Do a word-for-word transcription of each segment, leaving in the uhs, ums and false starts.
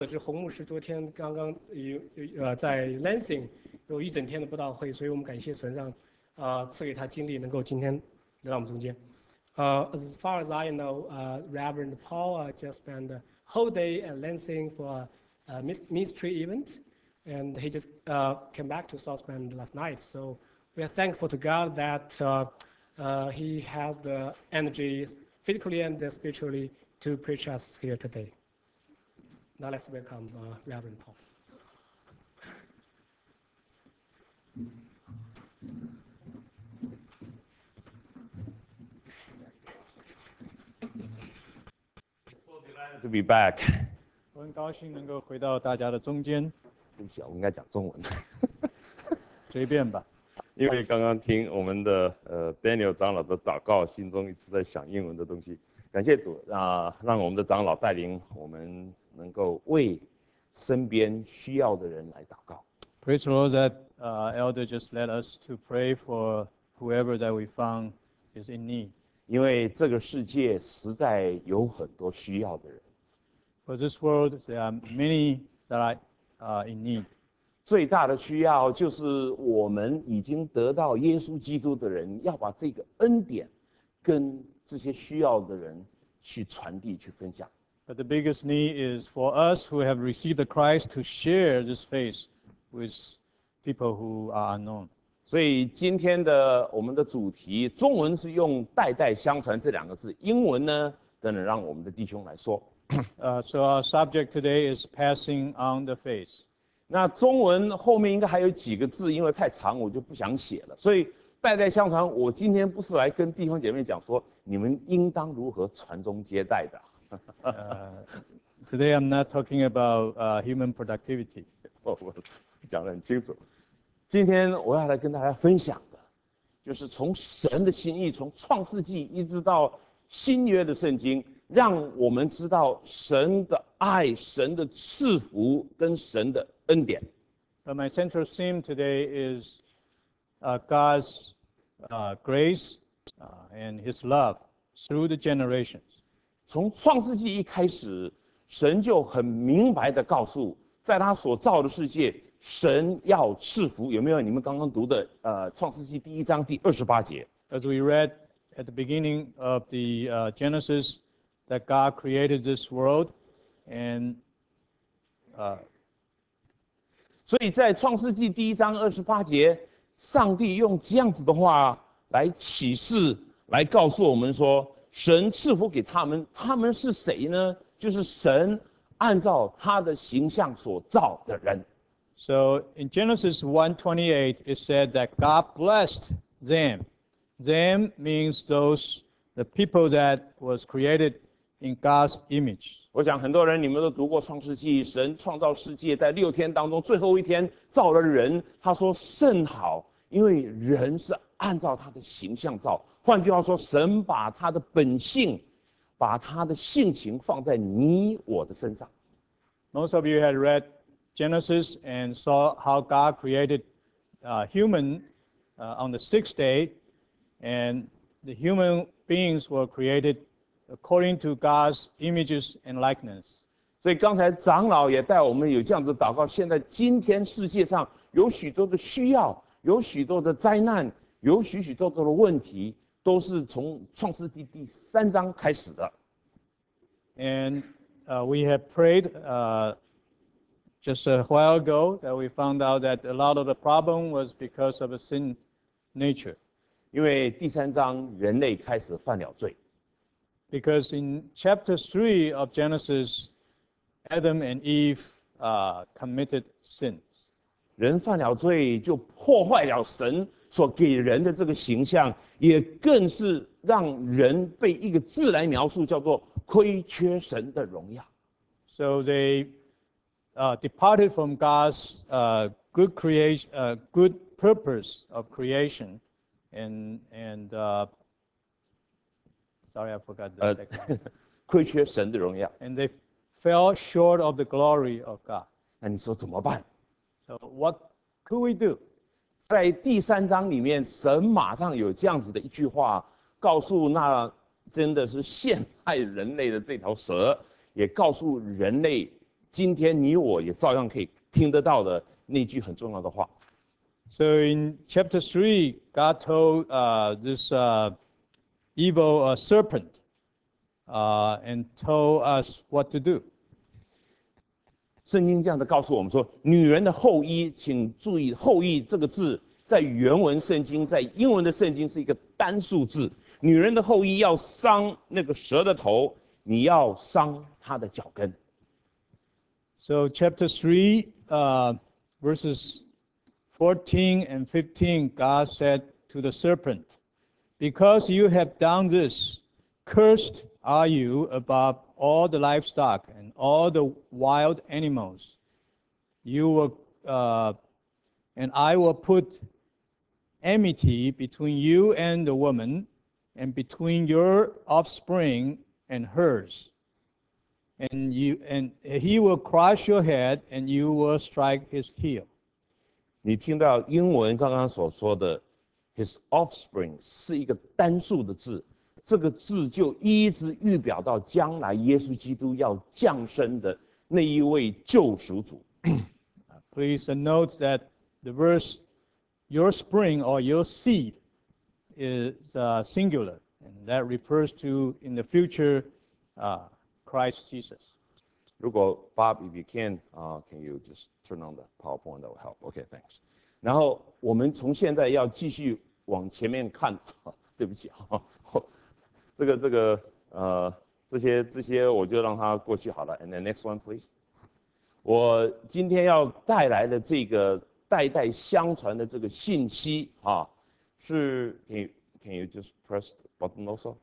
得知洪牧师昨天刚刚有呃在 Lansing 有一整天的布道会，所以我们感谢神让啊、呃、赐给他精力，能够今天来到我们中间。Uh, as far as I know, uh, Reverend Paul uh, just spent the whole day at Lansing for a, a ministry event, and he just uh, came back to South Bend last night. So we are thankful to God that uh, uh, he has the energy physically and spiritually to preach us here today. Now let's welcome uh, Reverend Paul. ，To be back， 我很高兴能够回到大家的中间。 对不起啊，我应该讲中文， 随便吧。 因为刚刚听我们的呃 Daniel 长老的祷告，心中一直在想英文的东西。感谢主啊，让我们的长老带领我们能够为身边需要的人来祷告。 Praise the Lord that uh, Elder just led us to pray for whoever that we found is in need. 因为这个世界实在有很多需要的人。 For this world, there are many that are uh, in need. 最大的需要就是我们已经得到耶稣基督的人，要把这个恩典跟这些需要的人去传递、去分享。 But the biggest need is for us who have received the Christ to share this faith with people who are unknown. 所以今天的我们的主题，中文是用“代代相传”这两个字，英文呢，等等让我们的弟兄来说。 Uh, so our subject today is passing on the faith. 那中文后面应该还有几个字，因为太长，我就不想写了。所以代代相传，我今天不是来跟弟兄姐妹讲说你们应当如何传宗接代的。 uh, today I'm not talking about uh, human productivity. 我我讲得很清楚。今天我要来跟大家分享的，就是从神的心意，从创世纪一直到新约的圣经，让我们知道神的爱、神的赐福跟神的恩典。 But my central theme today is uh, God's uh, grace uh, and His love through the generations. 从创世纪一开始，神就很明白的告诉，在他所造的世界，神要赐福。有没有你们刚刚读的呃创世纪第一章第二十八节？ As we read at the beginning of the uh, Genesis, that God created this world, and uh, 所以在创世纪第一章二十八节，上帝用这样子的话来启示，来告诉我们说，神赐福给他们，他们是谁呢？就是神按照他的形象所造的人。 so in Genesis one twenty-eight, it said that God blessed them. Them means those the people that was created in God's image. 我想很多人你们都读过创世纪，神创造世界，在六天当中最后一天造了人，他说甚好，因为人是按照他的形象造。换句话说，神把他的本性，把他的性情放在你我的身上。 Most of you had read Genesis and saw how God created uh, human uh, on the sixth day, and the human beings were created according to God's images and likeness. 所以刚才长老也带我们有这样子祷告。现在今天世界上有许多的需要，有许多的灾难，有许许多多的问题，都是从创世纪第三章开始的。 And uh, we have prayed uh, just a while ago that we found out that a lot of the problem was because of a sin nature. 因为第三章人类开始犯了罪。 Because in chapter three of Genesis, Adam and Eve uh, committed sins. 人犯了罪，就破坏了神所给人的这个形象，也更是让人被一个字来描述，叫做亏缺神的荣耀。 So they uh, departed from God's uh, good creation, uh, good purpose of creation, and and uh, sorry, I forgot the 呃 second. 亏缺神的荣耀。 And they fell short of the glory of God. 那你说怎么办？ So what could we do? 在第三章里面，神马上有这样子的一句话，告诉那真的是陷害人类的这条蛇，也告诉人类今天你我也照样可以听得到的那句很重要的话。 So in chapter three, God told uh, this uh, evil uh, serpent uh, and told us what to do. 圣经这样的告诉我们说，女人的后裔，请注意“后裔”这个字，在原文圣经，在英文的圣经是一个单数字。女人的后裔要伤那个蛇的头，你要伤她的脚跟。 So chapter three, uh, verses fourteen and fifteen, God said to the serpent, "Because you have done this, cursed are you above all the livestock and all the wild animals. You will, uh, and I will put enmity between you and the woman, and between your offspring and hers. And you and he will crush your head, and you will strike his heel." 你听到英文刚刚所说的 "his offspring" 是一个单数的字，这个字就一直预表到将来耶稣基督要降生的那一位救赎主。 Please note that the verse "your spring" or "your seed" is uh, singular, and that refers to in the future uh, Christ Jesus. 如果 Bob, if you can, uh, can you just turn on the PowerPoint? That will help. Okay, thanks. 然后我们从现在要继续往前面看，对不起啊，这个这个呃这些这些我就让它过去好了。And the next one, please. 我今天要带来的这个代代相传的这个信息啊，是 Can you can you just press the button also?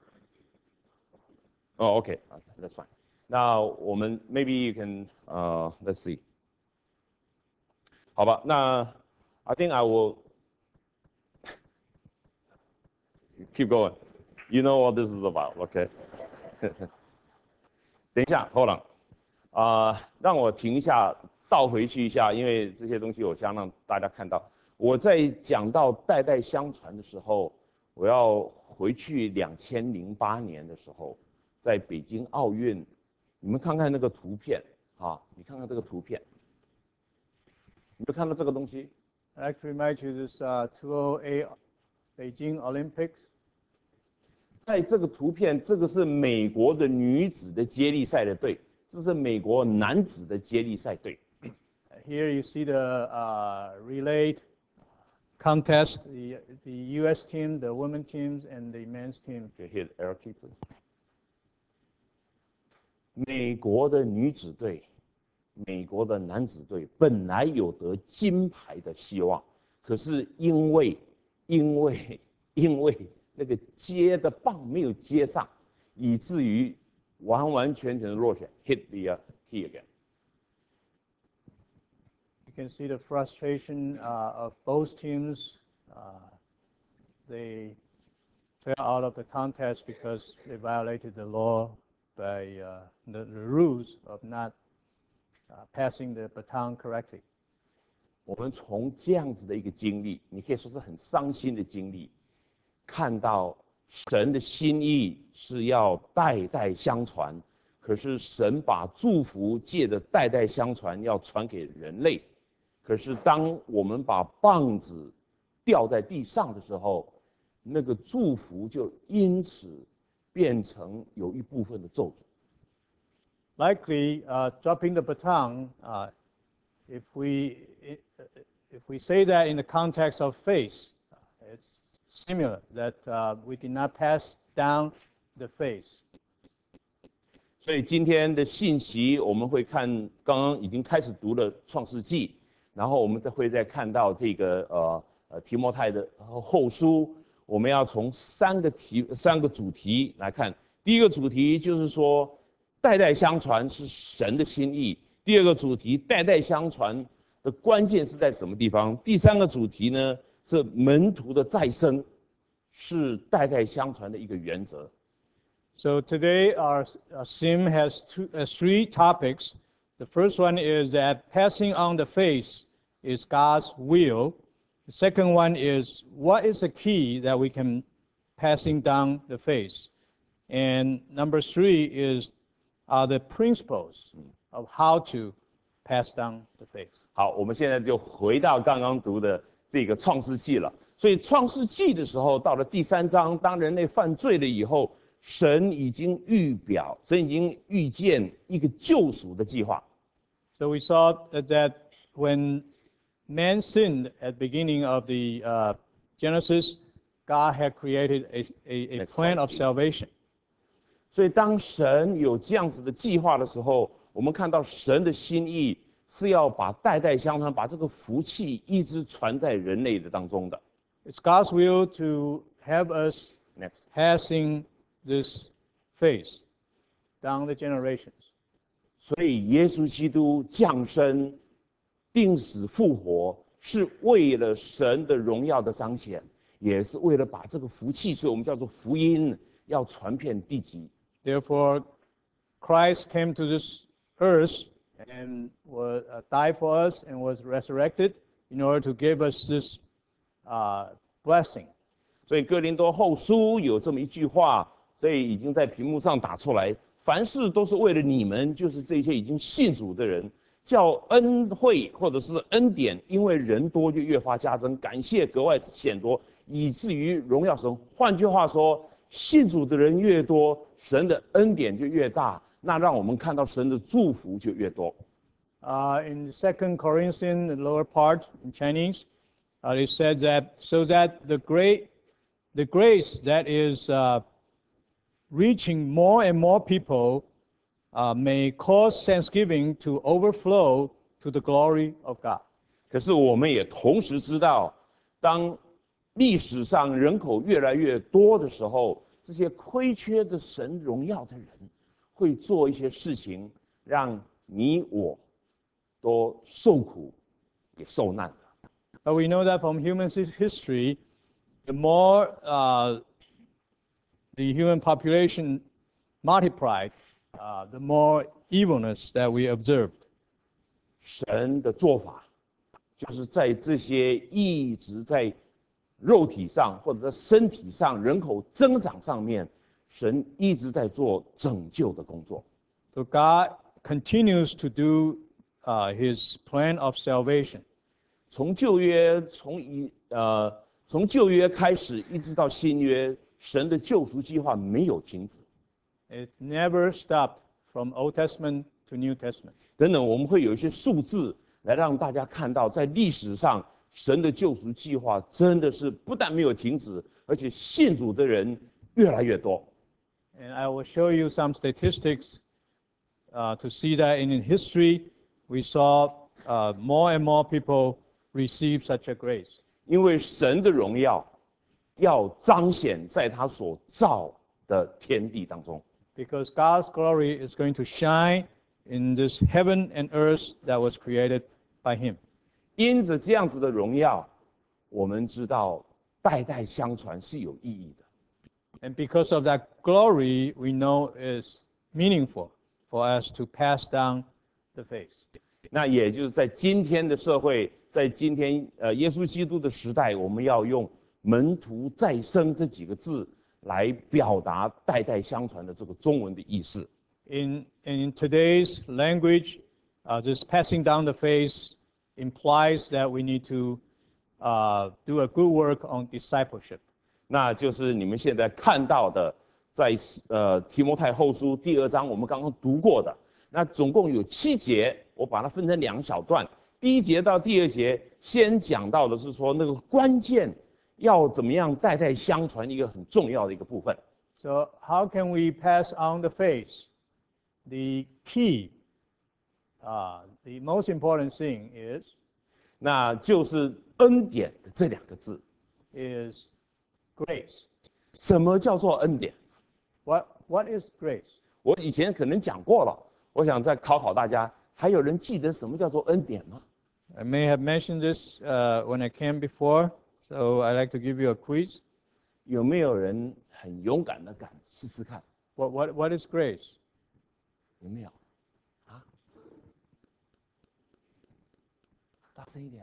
Oh, okay, that's fine. 那我们 maybe you can 呃、uh, let's see. 好吧，那 I think I will keep going. You know what this is about, okay? 等一下 ，Hold on. 啊、呃，让我停一下，倒回去一下，因为这些东西我想让大家看到。我在讲到代代相传的时候，我要回去两千零八年的时候，在北京奥运，你们看看那个图片啊，你看看这个图片，你们看到这个东西 Actually, remind you this uh, two thousand eight Beijing Olympics. 在这个图片，这个是美国的女子的接力赛的队，这是美国男子的接力赛队。 Here you see the uh, relay contest, the, the U S team, the women teams, and the men's team. Okay, hit arrow key, please. 美国的女子队，美国的男子队本来有得金牌的希望，可是因为因为因为那个接的棒没有接上，以至于完完全全的落选 ，hit the key again. You can see the frustration uh, of both teams. Uh, they fell out of the contest because they violated the law by uh, the, the rules of not uh, passing the baton correctly. 我们从这样子的一个经历，你可以说是很伤心的经历，看到神的心意是要代代相传，可是神把祝福借着代代相传要传给人类，可是当我们把棒子掉在地上的时候，那个祝福就因此变成有一部分的咒诅。 Likely, uh, dropping the baton, uh, if we if we say that in the context of faith, it's similar that uh, we did not pass down the faith. 所以今天的信息我们会看，刚刚已经开始读了创世纪，然后我们再会再看到这个呃呃提摩太的后书，我们要从三个题三个主题来看。第一个主题就是说，代代相传是神的心意；第二个主题，代代相传的关键是在什么地方？第三个主题呢，是门徒的再生，是代代相传的一个原则。 So today our, our sim has two, uh, three topics. The first one is that passing on the faith is God's will. The second one is what is the key that we can passing down the faith. And number three is are the principles of how to pass down the faith. 好，我们现在就回到刚刚读的这个创世纪了。所以创世纪的时候，到了第三章，当人类犯罪了以后，神已经预表，神已经预见一个救赎的计划。 So we saw that when man sinned at the beginning of the uh, Genesis, God had created a, a, a plan of salvation. 所以当神有这样子的计划的时候，我们看到神的心意是要把代代相传，把这个福气一直传在人类的当中的。 It's God's will to have us Next. passing this faith down the generations. 所以耶稣基督降生、定死、复活，是为了神的荣耀的彰显，也是为了把这个福气，所以我们叫做福音，要传遍地极。 Therefore, Christ came to this earth and was, uh, died for us and was resurrected in order to give us this uh, blessing. 所以哥林多后书有这么一句话，所以已经在屏幕上打出来：凡事都是为了你们，就是这些已经信主的人，叫恩惠或者是恩典，因为人多就越发加增，感谢格外显多，以至于荣耀神。换句话说，信主的人越多，神的恩典就越大，那让我们看到神的祝福就越多。 Uh, in Second Corinthians, the lower part in Chinese, uh, it said that so that the great, the grace that is uh, reaching more and more people uh, may cause thanksgiving to overflow to the glory of God. 可是我们也同时知道，当历史上人口越来越多的时候，这些亏缺的神荣耀的人，会做一些事情，让你我都受苦，也受难的。 But we know that from human history, the more uh, the human population multiplied, uh, the more evilness that we observed. 神的做法，就是在这些一直在肉体上或者在身体上人口增长上面，神一直在做拯救的工作。 So God continues to do uh, His plan of salvation. 从旧约，从以呃从旧约开始，一直到新约，神的救赎计划没有停止。 It never stopped from Old Testament to New Testament. 等等，我们会有一些数字来让大家看到，在历史上神的救赎计划真的是不但没有停止，而且信主的人越来越多。 And I will show you some statistics uh, to see that in history we saw uh, more and more people receive such a grace. 因为神的荣耀要彰显在他所造的天地当中。 Because God's glory is going to shine in this heaven and earth that was created by Him. 因着这样子的荣耀，我们知道代代相传是有意义的。 And because of that glory, we know is meaningful for us to pass down the faith. 那也就是在今天的社会，在今天呃耶稣基督的时代，我们要用门徒再生这几个字来表达代代相传的这个中文的意思。 In, in today's language, uh, this passing down the faith implies that we need to uh, do a good work on discipleship. 那就是你们现在看到的，在呃提摩太后书第二章，我们刚刚读过的。那总共有七节，我把它分成两小段。第一节到第二节，先讲到的是说那个关键要怎么样代代相传，一个很重要的一个部分。 So how can we pass on the faith? The key, uh, the most important thing is 那就是恩典的这两个字。 is grace. 什么叫做恩典？ What what is grace? 我以前可能讲过了，我想再考考大家，还有人记得什么叫做恩典吗？ I may have mentioned this uh, when I came before, so I'd like to give you a quiz. 有没有人很勇敢的敢试试看？ What what what is grace? 有没有？啊？大声一点。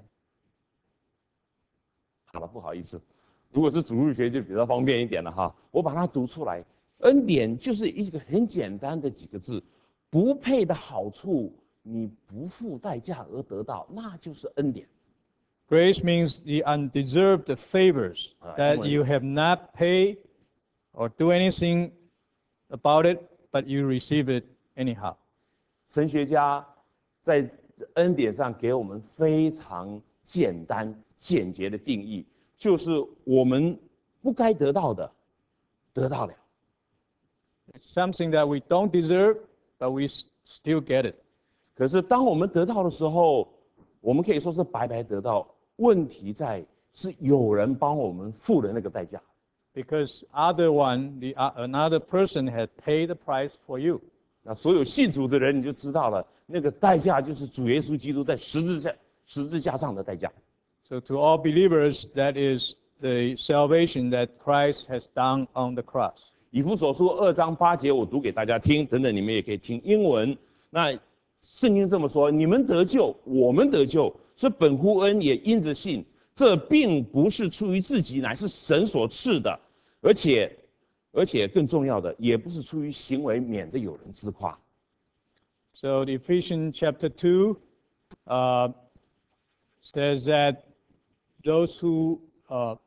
好了，不好意思，如果是主日学就比较方便一点了哈。我把它读出来，恩典就是一个很简单的几个字， 不配的好处，你不付代价而得到，那就是恩典。 Grace means the undeserved favors that you have not paid or do anything about it, but you receive it anyhow. 神学家在恩典上给我们非常简单、简洁的定义，就是我们不该得到的，得到了。 It's something that we don't deserve, but we still get it. 可是当我们得到的时候，我们可以说是白白得到。问题在是有人帮我们付了那个代价。 Because other one, the uh, another person had paid the price for you. 那所有信主的人，你就知道了，那个代价就是主耶稣基督在十字架十字架上的代价。 So to all believers, that is the salvation that Christ has done on the cross. 以弗所书二章八节，我读给大家听，等等你们也可以听英文。那圣经这么说：你们得救，我们得救，是本乎恩，也因着信。这并不是出于自己，乃是神所赐的。而且，而且更重要的，也不是出于行为，免得有人自夸。 So the Ephesians chapter two uh, says that those who, uh,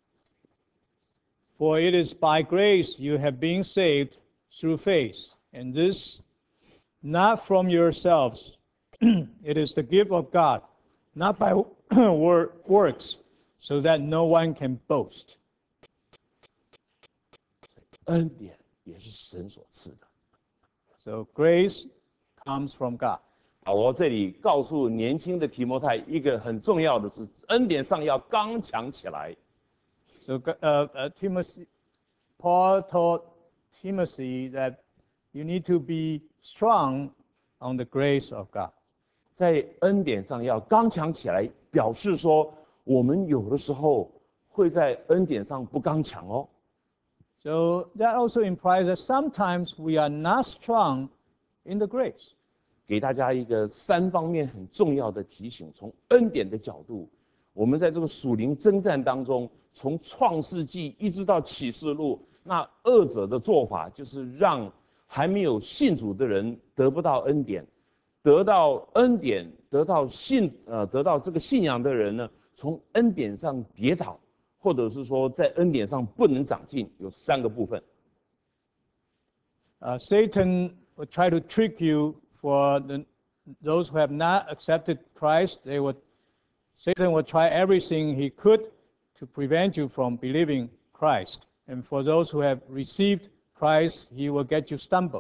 for it is by grace you have been saved through faith, and this not from yourselves. It is the gift of God, not by works, so that no one can boast. 恩典也是神所赐的。 So grace comes from God. 保罗这里告诉年轻的提摩太一个很重要的是，恩典上要刚强起来。 So uh, uh, Timothy, Paul taught Timothy that you need to be strong on the grace of God. 在恩典上要刚强起来，表示说我们有的时候会在恩典上不刚强哦。 So that also implies that sometimes we are not strong in the grace. 给大家一个三方面很重要的提醒：从恩典的角度，我们在这个属灵征战当中，从创世纪一直到启示录，那恶者的做法就是让还没有信主的人得不到恩典，得到恩典、得到信呃得到这个信仰的人呢，从恩典上跌倒，或者是说在恩典上不能长进，有三个部分。 Uh, Satan will try to trick you for the, those who have not accepted Christ. They would, Satan will try everything he could to prevent you from believing Christ. And for those who have received Christ, he will get you stumbled.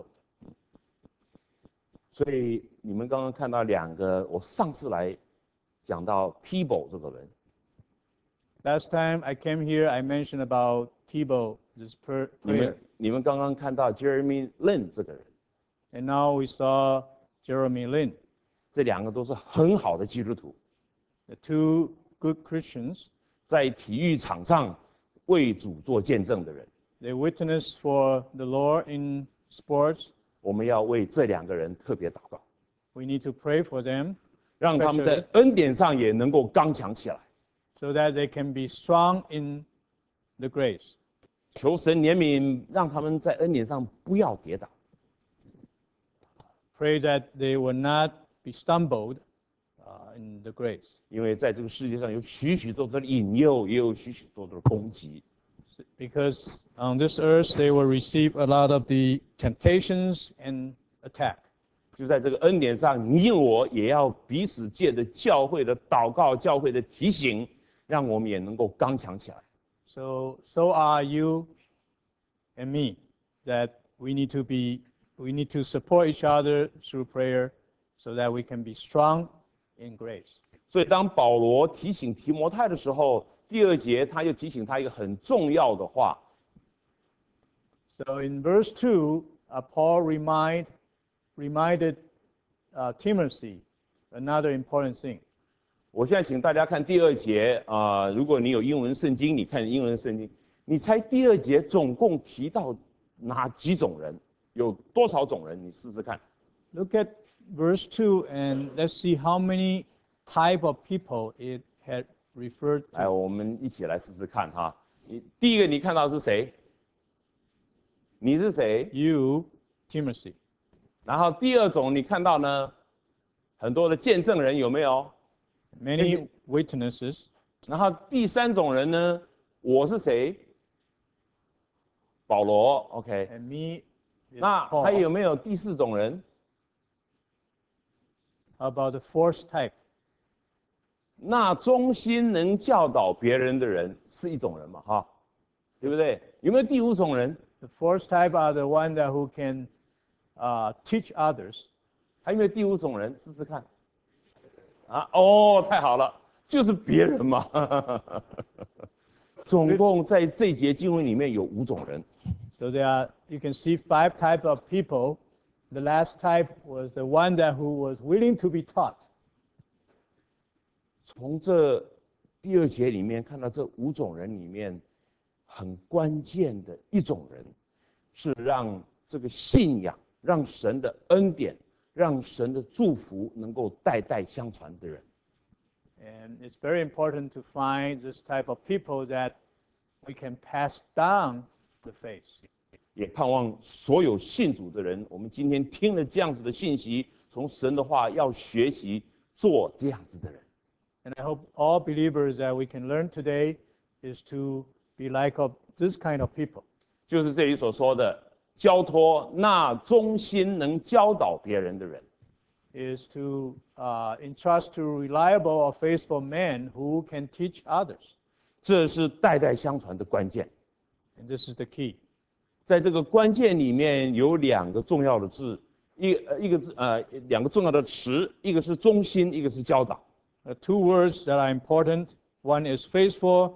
所以你们刚刚看到两个，我上次来讲到 Peeble 这个人。 Last time I came here, I mentioned about Peeble, this prayer. 你们你们刚刚看到 Jeremy Lin 这个人。 And now we saw Jeremy Lin. 这两个都是很好的基督徒。 The two good Christians. 在体育场上为主做见证的人。 They witness for the Lord in sports. 我们要为这两个人特别祷告。 We need to pray for them. 让他们在恩典上也能够刚强起来。 So that they can be strong in the grace. 求神怜悯，让他们在恩典上不要跌倒。 Pray that they will not be stumbled uh, in the grace. 因为在这个世界上有许许多多的引诱，也有许许多多的攻击。 Because on this earth they will receive a lot of the temptations and attack. 就在这个恩典上，你我也要彼此借着教会的祷告、教会的提醒，让我们也能够刚强起来。 So, so are you and me, that we need to be, we need to support each other through prayer, so that we can be strong in grace. 所以，当保罗提醒提摩太的时候，第二节他又提醒他一个很重要的话。 So in verse two, uh, Paul remind, reminded uh, Timothy another important thing. 我现在请大家看第二节啊、呃，如果你有英文圣经，你看英文圣经，你猜第二节总共提到哪几种人？有多少种人？你试试看。 Look at verse two and let's see how many type of people it had referred to. 来，我们一起来试试看哈。你第一个你看到是谁？你是谁？ You, Timothy. 然后第二种，你看到呢，很多的见证人有没有？ Many witnesses. 然后第三种人呢，我是谁？保罗 ，OK。 And me is 那还有 Paul. 没有第四种人？ How about the fourth type? 那忠心能教导别人的人是一种人嘛，哈，对不对？有没有第五种人？ The fourth type are the one that who can uh, teach others. 还有没有第五种人？试试看。啊，哦，太好了，就是别人嘛。总共在这节经文里面有五种人。 So there are, you can see five types of people. The last type was the one that who was willing to be taught. 从这第二节里面看到这五种人里面，很关键的一种人，是让这个信仰、让神的恩典、让神的祝福能够代代相传的人。 And it's very important to find this type of people that we can pass down the faith. 也盼望所有信主的人，我们今天听了这样子的信息，从神的话要学习做这样子的人。 And I hope all believers that we can learn today is to be like of this kind of people. 就是这里所说的交托那忠心能教导别人的人。 Is to uh, entrust to reliable or faithful men who can teach others. 这是代代相传的关键。 And this is the key. 在这个关键里面有两个重要的字，一呃一个字呃两个重要的词，一个是忠心，一个是教导。 The two words that are important, one is faithful,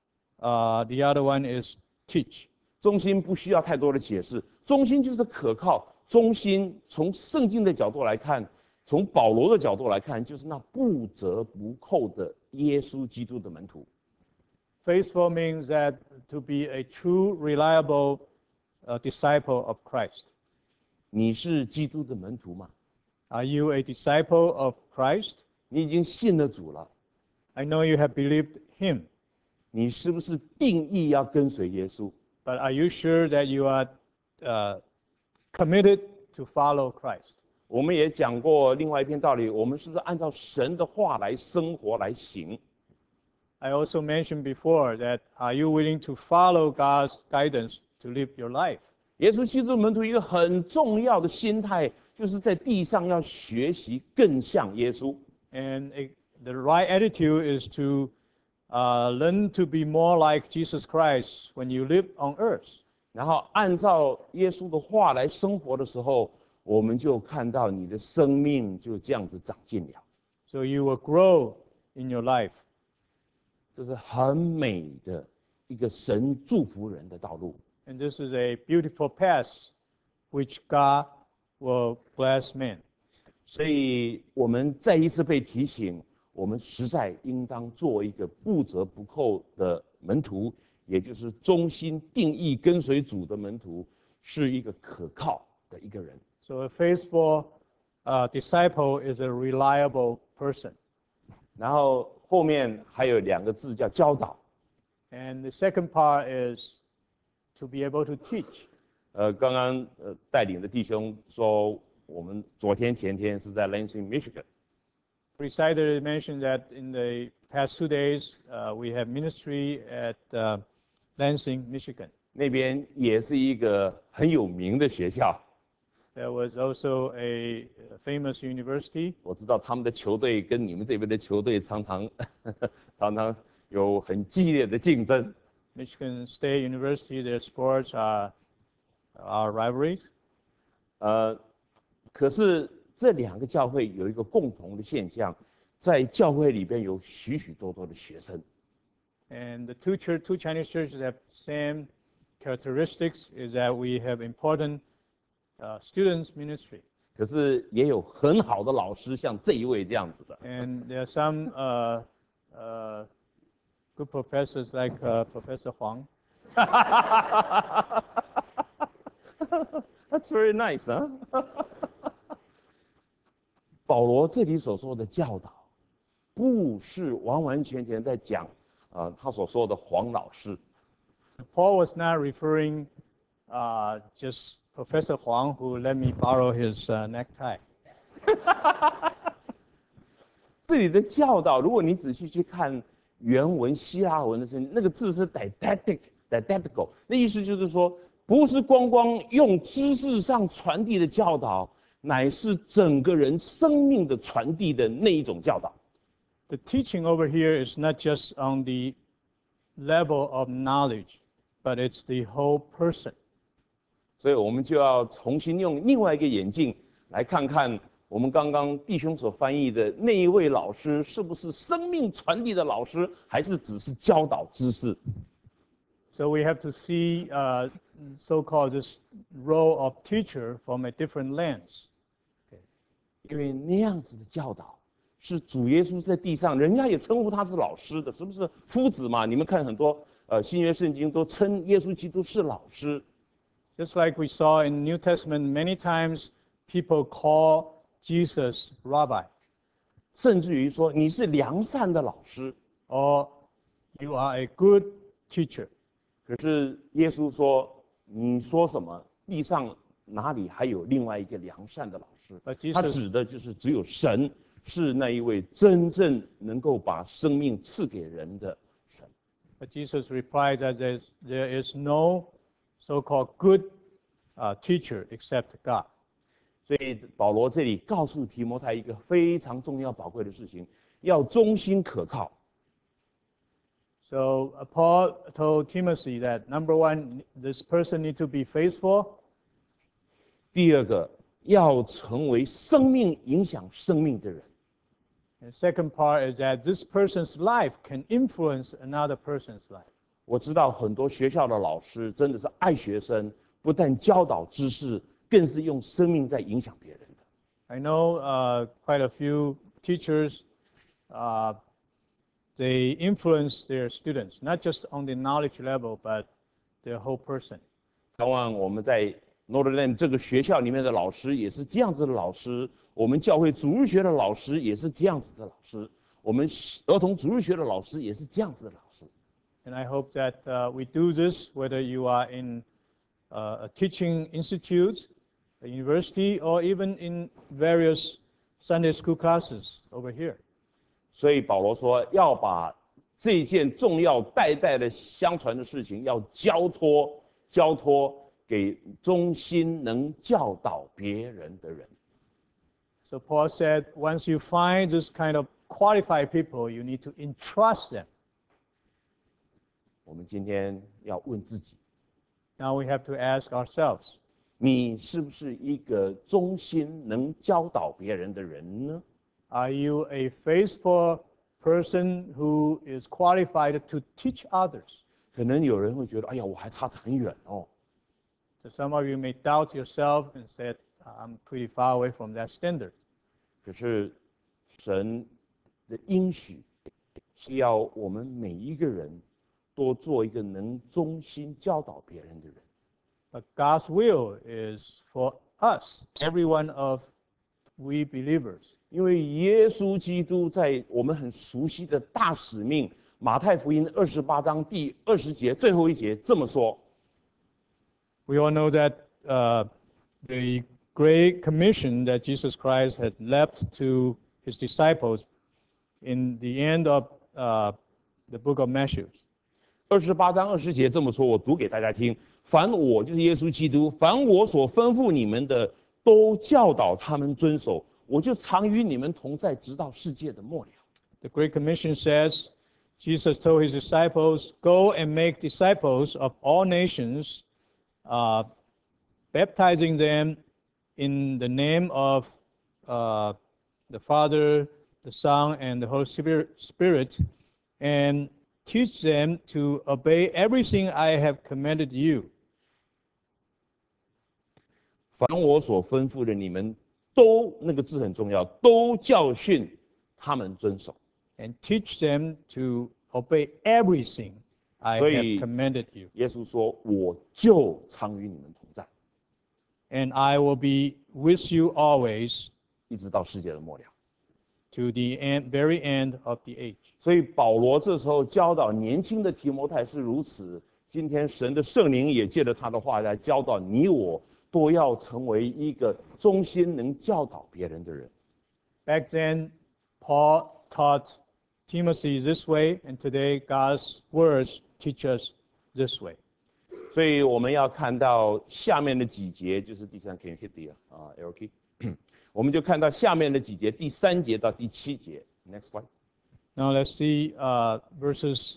uh, the other one is teach. 忠心不需要太多的解释，忠心就是可靠。忠心从圣经的角度来看，从保罗的角度来看，就是那不折不扣的耶稣基督的门徒。 Faithful means that to be a true, reliable uh, disciple of Christ. 你是基督的门徒吗？ Are you a disciple of Christ? 你已经信了主了， I know you have believed him, 你是不是定义要跟随耶稣？ but are you sure that you are uh, committed to follow Christ? 我们也讲过另外一篇道理，我们是不是按照神的话来生活来行？ I also mentioned before that are you willing to follow God's guidance to live your life? 耶稣基督的门徒一个很重要的心态，就是在地上要学习更像耶稣。 And a, the right attitude is to uh, learn to be more like Jesus Christ when you live on earth. 然后按照耶稣的话来生活的时候，我们就看到你的生命就这样子长进了。 So you will grow in your life. 这是很美的一个神祝福人的道路。 And this is a beautiful path which God will bless men. 所以我们再一次被提醒，我们实在应当做一个不折不扣的门徒，也就是忠心定义跟随主的门徒，是一个可靠的一个人。 So a faithful uh, disciple is a reliable person. 然后后面还有两个字叫教导。 And the second part is to be able to teach. 呃，刚刚呃带领的弟兄说，我们昨天前天是在 Lansing, Michigan。 Presider mentioned that in the past two days uh, we have ministry at uh, Lansing, Michigan. 那边也是一个很有名的学校。 There was also a famous university. 我知道他们的球队跟你们这边的球队常常常常有很激烈的竞争。 Michigan State University, their sports are, are rivalries. 呃，可是这两个教会有一个共同的现象，在教会里边有许许多多的学生。 And the two, church, two Chinese churches have same characteristics, is that we have important uh, students ministry. 可是也有很好的老师，像这一位这样子的。 And there are some uh, uh, good professors like uh, Professor Huang. That's very nice 啊。保罗这里所说的教导，不是完完全全在讲啊、呃、他所说的黄老师， Paul was not referring uh, just Professor Huang, who let me borrow his uh, necktie. 这里的教导，如果你仔细去看原文希腊文的时候，那个字是 didactic，didactical， 那意思就是说，不是光光用知识上传递的教导，乃是整个人生命的传递的那一种教导。 The teaching over here is not just on the level of knowledge, but it's the whole person. 所以我们就要重新用另外一个眼镜来看看我们刚刚弟兄所翻译的那一位老师，是不是生命传递的老师，还是只是教导知识？ So we have to see uh, so-called this role of teacher from a different lens. 因为那样子的教导是主耶稣在地上，人家也称呼他是老师的，是不是夫子嘛？你们看很多呃新约圣经都称耶稣基督是老师。 Just like we saw in New Testament, many times people call Jesus Rabbi, 甚至于说你是良善的老师， or you are a good teacher. 可是耶稣说，你说什么？地上哪里还有另外一个良善的老师？ But Jesus- 他指的就是只有神是那一位真正能够把生命赐给人的神。 But Jesus replied that there's, there is no so-called good uh, teacher except God. 所以保罗这里告诉提摩太一个非常重要宝贵的事情，要忠心可靠。 So uh, Paul told Timothy that number one, this person needs to be faithful. 第二个，要成为生命影响生命的人。 And second part is that this person's life can influence another person's life. 我知道很多学校的老师真的是爱学生，不但教导知识，更是用生命在影响别人的。 I know uh, quite a few teachers, uh, they influence their students, not just on the knowledge level, but their whole person. 当然，我们在 Notre Dame 这个学校里面的老师也是这样子的老师，我们教会主日学的老师也是这样子的老师，我们儿童主日学的老师也是这样子的老师。 And I hope that uh, we do this whether you are in uh, a teaching institute, a university, or even in various Sunday school classes over here. 所以保罗说，要把这件重要代代的相传的事情，要交托交托给忠心能教导别人的人。 So Paul said, once you find this kind of qualified people, you need to entrust them. 我们今天要问自己， Now we have to ask ourselves, 你是不是一个忠心能教导别人的人呢？ are you a faithful person who is qualified to teach others? 可能有人会觉得，哎呀，我还差得很远哦。 So some of you may doubt yourself and say, I'm pretty far away from that standard. 可是神的应许是要我们每一个人多做一个能忠心教导别人的人。 But God's will is for us, every one of we believers. 因为耶稣基督在我们很熟悉的大使命，马太福音二十八章第二十节最后一节这么说。 We all know that uh, the great commission that Jesus Christ had left to his disciples in the end of uh, the book of Matthew. 二十八章二十节这么说，我读给大家听：凡我就是耶稣基督，凡我所吩咐你们的，都教导他们遵守。我就常与你们同在，直到世界的末了。 The Great Commission says, Jesus told his disciples, go and make disciples of all nations, uh, baptizing them in the name of uh, the Father, the Son, and the Holy Spirit, and teach them to obey everything I have commanded you. 凡我所吩咐的，你们都那个字很重要，都教训他们遵守。 And teach them to obey everything I 所 have 以 commanded you. 耶稣说：“我就常与你们同在， And I will be with you always 一直到世界的末了。” to the end, very end of the age. 所以保罗这时候教导年轻的提摩太是如此。今天神的圣灵也借着他的话来教导你我， 都要成为一个忠心能教导别人的人。 Back then, Paul taught Timothy this way, and today God's words teach us this way. 所以我们要看到下面的几节，就是第三 ，Can you hit the 啊 L K？ 我们就看到下面的几节，第三节到第七节。Next slide. Now let's see uh, verses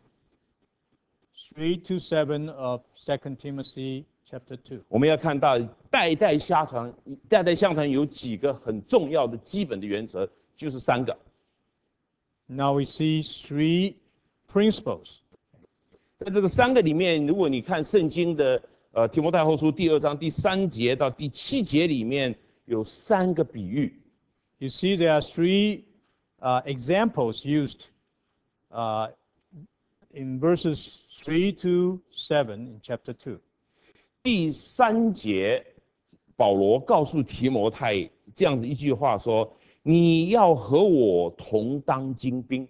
three to seven of Second Timothy chapter two. 我们要看到代代相传，代代相传有几个很重要的基本的原则，就是三个。 Now we see three principles. 在这个三个里面，如果你看圣经的呃提摩太后书第二章第三节到第七节里面有三个比喻。 You see there are three uh, examples used uh, in verses three to seven in chapter two. 第三节，保罗告诉提摩太这样子一句话说：“你要和我同当精兵。”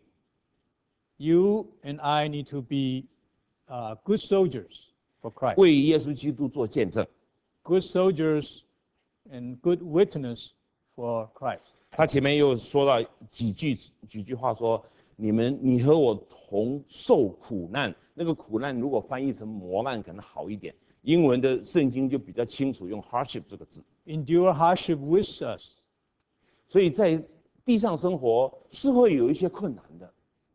You and I need to be uh, good soldiers for Christ. 为耶稣基督做见证。 Good soldiers and good witness for Christ. 他前面又说到几句几句话说：“你们，你和我同受苦难。”那个苦难如果翻译成磨难可能好一点。英文的圣经就比较清楚，用 hardship 这个字。 Endure hardship with us. 所以在地上生活是会有一些困难的。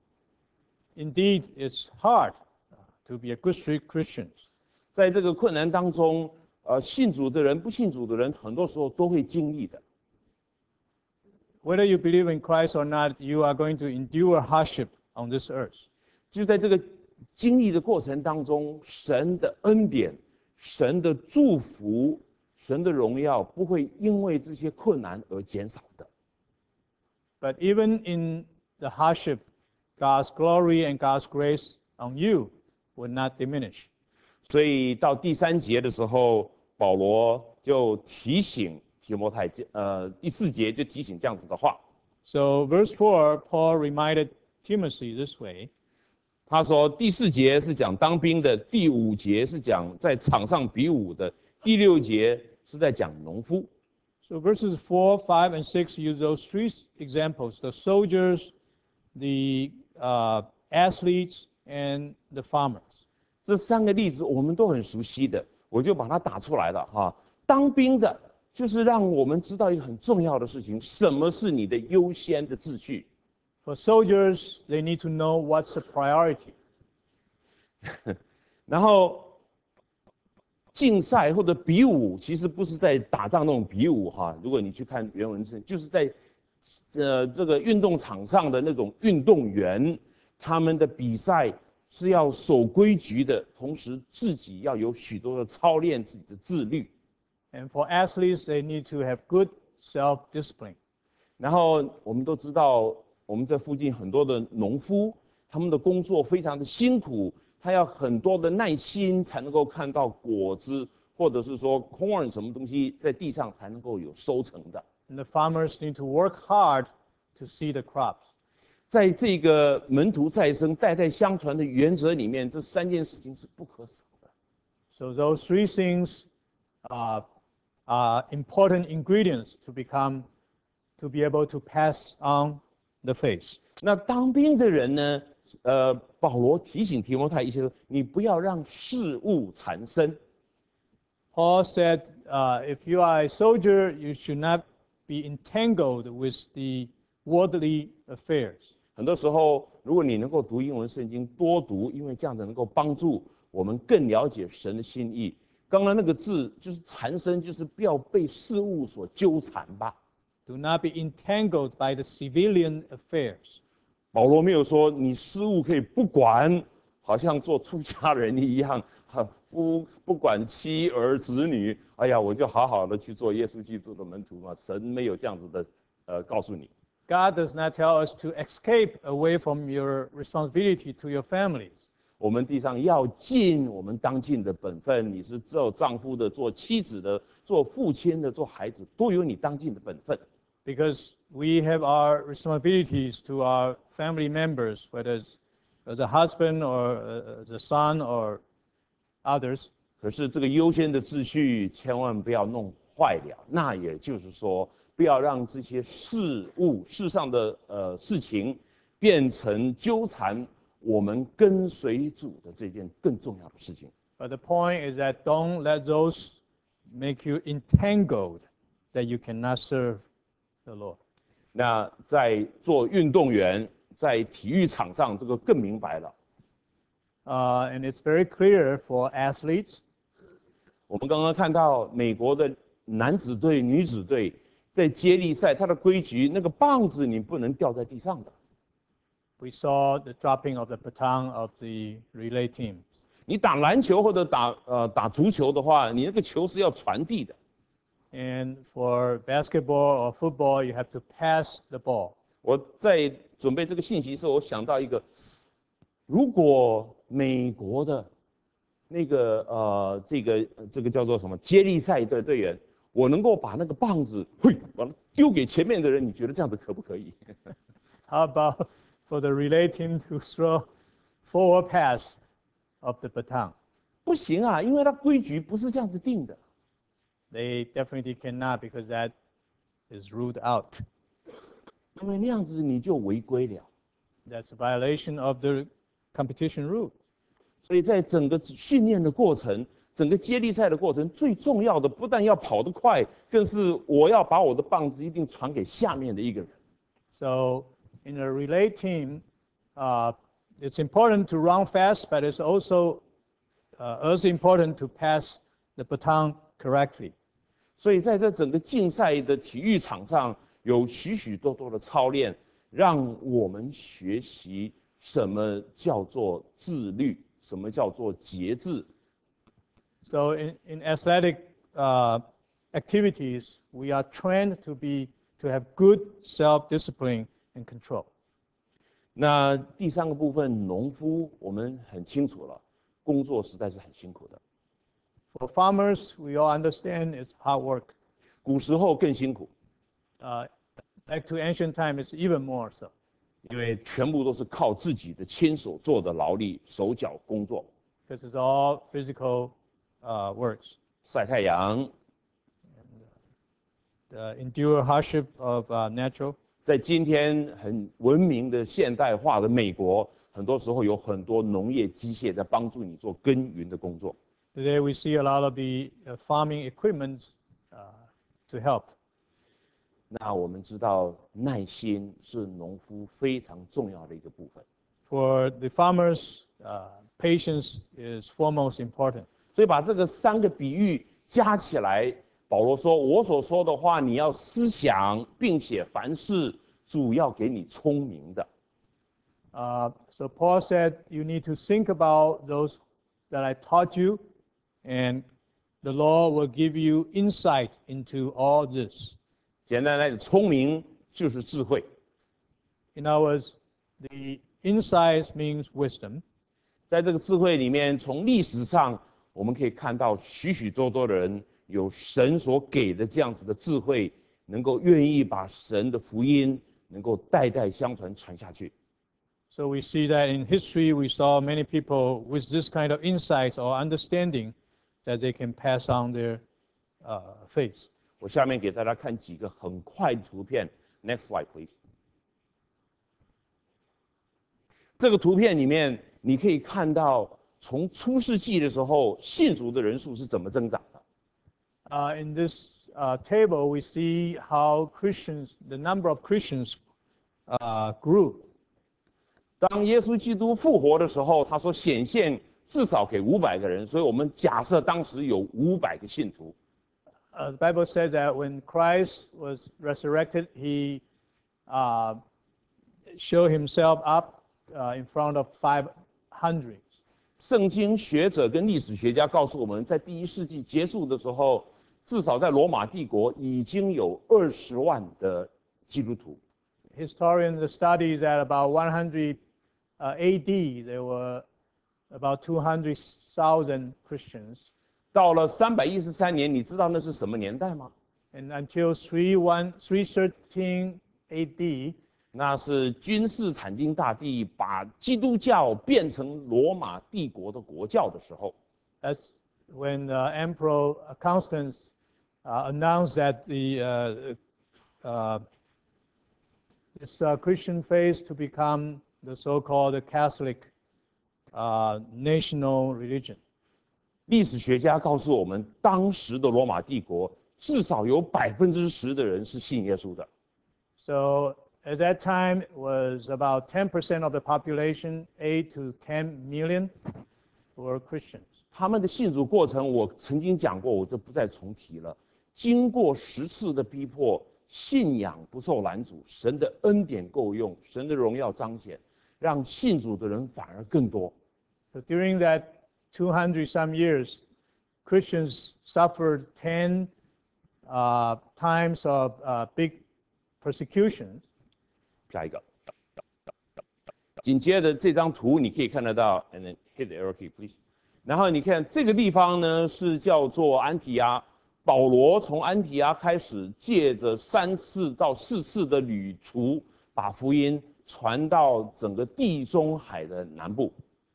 Indeed, it's hard to be a good Christian. 在这个困难当中，呃，信主的人、不信主的人，很多时候都会经历的。 Whether you believe in Christ or not, you are going to endure hardship on this earth. 就在这个经历的过程当中，神的恩典、神的祝福、神的荣耀，不会因为这些困难而减少的。 But even in the hardship, God's glory and God's grace on you will not diminish. 所以到第三节的时候，保罗就提醒提摩太，呃，第四节就提醒这样子的话。 So verse four, Paul reminded Timothy this way. 他说第四节是讲当兵的，第五节是讲在场上比武的，第六节是在讲农夫。 So verses four, five, and six use those three examples: the soldiers, the uh, athletes, and the farmers. 这三个例子我们都很熟悉的，我就把它打出来了哈。当兵的，就是让我们知道一个很重要的事情：什么是你的优先的秩序。 For soldiers, they need to know what's the priority. 然后竞赛或者比武，其实不是在打仗那种比武哈。如果你去看原文字，就是在呃这个运动场上的那种运动员，他们的比赛是要守规矩的，同时自己要有许多的操练自己的自律。 And for athletes, they need to have good self-discipline. 然后我们都知道，我们这附近很多的农夫，他们的工作非常的辛苦，他要很多的耐心才能够看到果子，或者是说 corn 什么东西在地上才能够有收成的。 And the farmers need to work hard to see the crops. 在这个门徒再生、代代相传的原则里面，这三件事情是不可少的。 So those three things uh, are important ingredients to become, to be able to pass on the faith. 那当兵的人呢？呃，保罗提醒提摩太一些说，你不要让事物缠身。 Paul said, uh, if you are a soldier, you should not be entangled with the worldly affairs. 很多时候，如果你能够读英文圣经，多读，因为这样子能够帮助我们更了解神的心意。刚刚那个字就是缠身，就是不要被事物所纠缠吧。 Do not be entangled by the civilian affairs. 保罗没有说你事物可以不管，好像做出家人一样，不不管妻儿子女。哎呀，我就好好的去做耶稣基督的门徒嘛。神没有这样子的，呃，告诉你。 God does not tell us to escape away from your responsibility to your families. 我们地上要尽我们当尽的本分。你是做丈夫的，做妻子的，做父亲的，做孩子，都有你当尽的本分。 Because we have our responsibilities to our family members, whether it's as a husband or as a son or others. 可是这个优先的秩序千万不要弄坏了。那也就是说，不要让这些事物、世上的呃事情，变成纠缠我们跟随主的这件更重要的事情。 But the point is that don't let those make you entangled that you cannot serve the Lord. 那在做运动员，在体育场上，这个更明白了。 Uh, and it's very clear for athletes. 我们刚刚看到美国的男子队、女子队在接力赛，它的规矩，那个棒子你不能掉在地上的。 We saw the dropping of the baton of the relay teams. 你打篮球或者打呃打足球的话，你那个球是要传递的。 And for basketball or football, you have to pass the ball. 我在准备这个信息的时候，我想到一个，如果美国的那个呃这个这个叫做什么接力赛的队员，我能够把那个棒子嘿把它丢给前面的人，你觉得这样子可不可以？ How about for the relay team to throw forward pass of the baton? 不行啊，因为它规矩不是这样子定的。 They definitely cannot because that is ruled out. 因为那样子你就违规了。 That's a violation of the competition rule. 所以在整个训练的过程，整个接力赛的过程，最重要的不但要跑得快，更是我要把我的棒子一定传给下面的一个人。 So in a relay team, uh, it's important to run fast, but it's also uh, also important to pass the baton correctly. 所以在这整个竞赛的体育场上，有许许多多的操练，让我们学习什么叫做自律，什么叫做节制。 So in, in athletic uh, activities, we are trained to be to have good self-discipline and control. 那第三个部分，农夫我们很清楚了，工作实在是很辛苦的。 For farmers, we all understand it's hard work. 古时候更辛苦， Uh, back to ancient time, it's even more so. 因为全部都是靠自己的亲手做的劳力，手脚工作， Because it's all physical uh, works. 晒太阳。 The endure hardship of uh, natural. 在今天很文明的现代化的美国，很多时候有很多农业机械在帮助你做耕耘的工作。 Today we see a lot of the uh, farming equipment uh, to help. 那我们知道，耐心是农夫非常重要的一个部分。 For the farmers, uh, patience is foremost important. 所以把这个三个比喻加起来，保罗说：“我所说的话，你要思想，并且凡事主要给你聪明的。” Uh, so Paul said you need to think about those that I taught you, and the Lord will give you insight into all this. 简单来讲，聪明就是智慧。 In other words, the insight means wisdom. 在这个智慧里面，从历史上我们可以看到许许多多的人有神所给的这样子的智慧，能够愿意把神的福音能够代代相传传下去。 So we see that in history, we saw many people with this kind of insight or understanding that they can pass on their uh, faith. 我下面给大家看几个很快的图片 ，Next slide please。这个图片里面，你可以看到从初世纪的时候，信主的人数是怎么增长的。 Uh, in this uh, table, we see how Christians, the number of Christians uh, grew. 当耶稣基督复活的时候，他说显现至少给五百个人，所以我们假设当时有五百个信徒。 Uh, the Bible says that when Christ was resurrected, he uh, showed himself up uh, in front of five hundred. 圣经学者跟历史学家告诉我们，在第一世纪结束的时候，至少在罗马帝国已经有二十万的基督徒。 Historians studies that about one hundred uh, A D, there were about two hundred thousand Christians. 到了三百一十三年，你知道那是什么年代吗？ And until three thirteen A D, 那是君士坦丁大帝把基督教变成罗马帝国的国教的时候。 that's when uh, Emperor Constance uh, announced that the uh, uh, this uh, Christian faith to become the so-called Catholic uh, national religion. 历史学家告诉我们，当时的罗马帝国至少有百分之十的人是信耶稣的。 So at that time, it was about ten percent of the population, eight to ten million, were Christians. 他们的信主过程，我曾经讲过，我就不再重提了。经过十次的逼迫，信仰不受拦阻，神的恩典够用，神的荣耀彰显，让信主的人反而更多。 So during that two hundred some years, Christians suffered ten uh, times of uh, big persecution. 下一个，紧接着这张图你可以看得到 ，and then hit the arrow key please。然后你看这个地方呢是叫做安提阿，保罗从安提阿开始，借着三次到四次的旅途，把福音传到整个地中海的南部。